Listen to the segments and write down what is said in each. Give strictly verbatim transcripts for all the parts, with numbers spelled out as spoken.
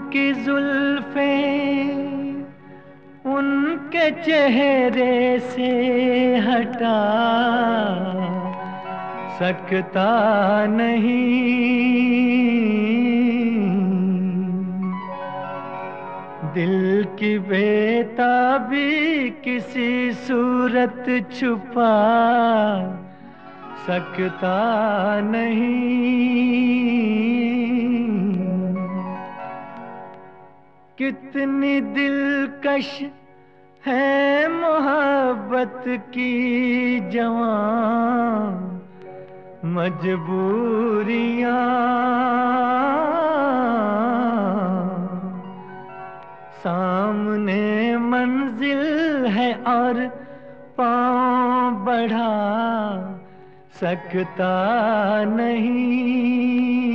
की जुल्फे उनके चेहरे से हटा सकता नहीं। दिल की बेताबी किसी सूरत छुपा सकता नहीं। कितनी दिलकश है मोहब्बत की जवां मजबूरियां। सामने मंजिल है और पांव बढ़ा सकता नहीं।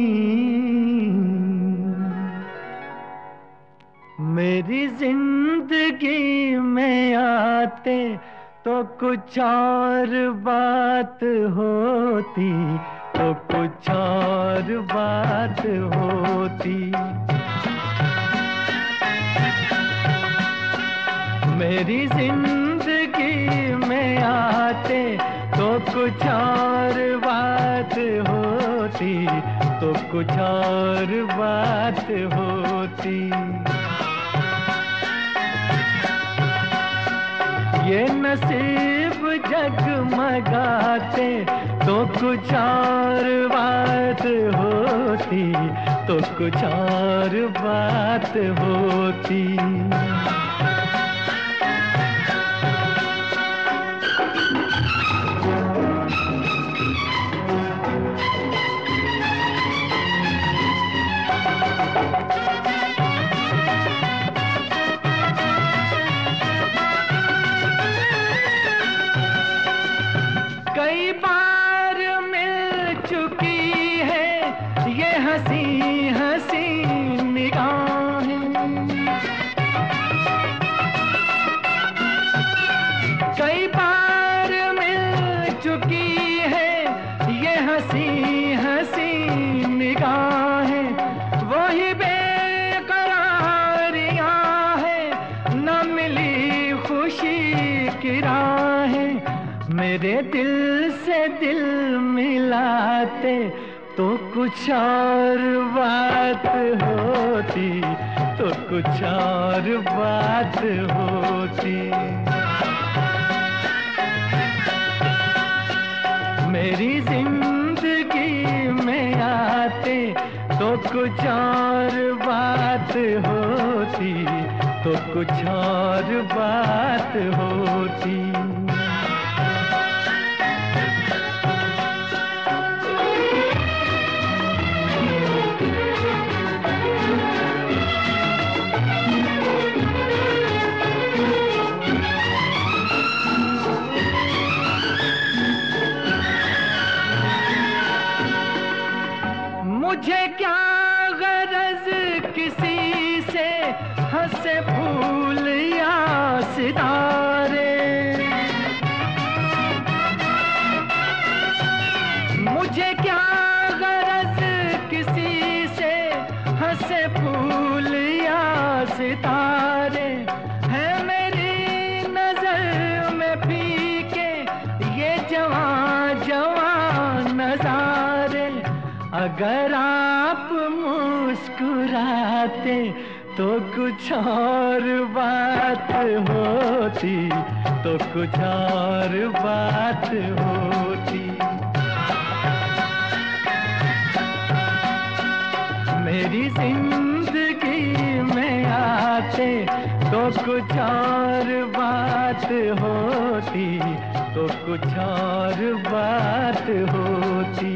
मेरी जिंदगी में आते तो कुछ और बात होती, तो कुछ और बात होती। मेरी जिंदगी में आते तो कुछ और बात होती, तो कुछ और बात होती। ये नसीब जगमगाते तो कुछ और बात होती, तो कुछ और बात होती। कई बार मिल चुकी है ये हंसी हंसी निगाहें। कई बार मिल चुकी है ये हंसी हंसी निगाहें। वही बेकरारियां है न मिली खुशी की राहें। मेरे दिल से दिल मिलाते तो कुछ और बात होती, तो कुछ और बात होती। मेरी जिंदगी में आते तो कुछ और बात होती, तो कुछ और बात होती। मुझे क्या गरज किसी से हंसे फूल या सितारे। मुझे क्या गरज किसी से हंसे फूल या सितारे। है मेरी नजर में फीके ये जवां जवां नजारे। अगर आप मुस्कुराते तो कुछ और बात होती, तो कुछ और बात होती। मेरी जिंदगी में आते तो कुछ और बात होती, तो कुछ और बात होती।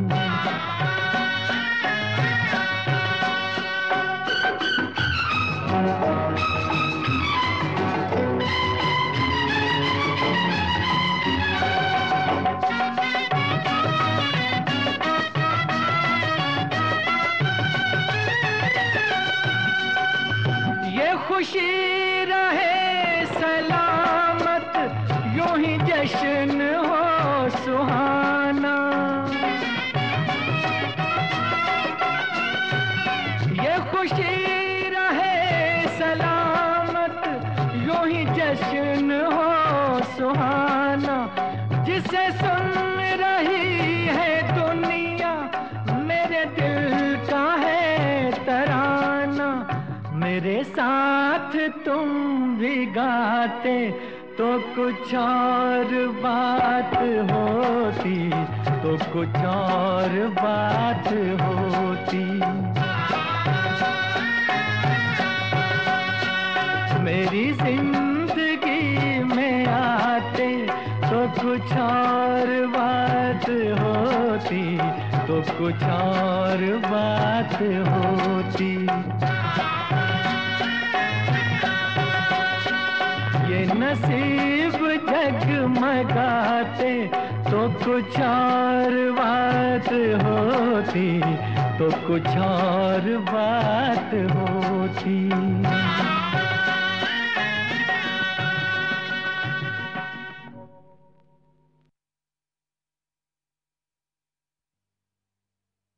ये खुशी रहे सलामत यूं ही जश्न हो सुहाना। ये खुशी से सुन रही है दुनिया, मेरे दिल का है तराना। मेरे साथ तुम भी गाते तो कुछ और बात होती, तो कुछ और बात होती। मेरी जिंदगी में आते तो कुछ और बात होती, तो कुछ और बात होती। ये नसीब जगमगाते तो कुछ और बात होती, तो कुछ और बात होती।